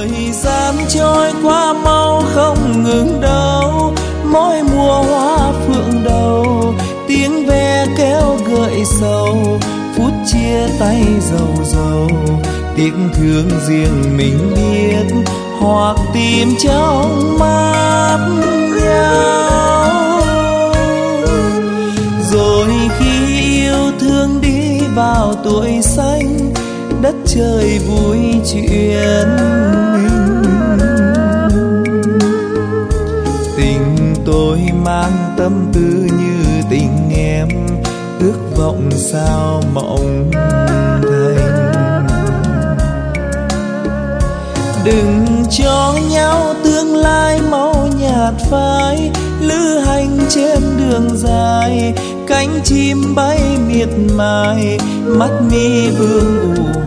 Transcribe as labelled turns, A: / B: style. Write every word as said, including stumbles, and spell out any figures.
A: Thời gian trôi qua mau không ngừng đâu, mỗi mùa hoa phượng đầu, tiếng ve kéo gợi sầu, phút chia tay dầu dầu, tiếc thương riêng mình biết, hoặc tìm trong mắt nhau. Rồi khi yêu thương đi vào tuổi xanh, đất trời vui chuyện mình. Tình tôi mang tâm tư như tình em, ước vọng sao mộng thành. Đừng cho nhau tương lai mau nhạt phai, lữ hành trên đường dài, cánh chim bay miệt mài, mắt mi vương ù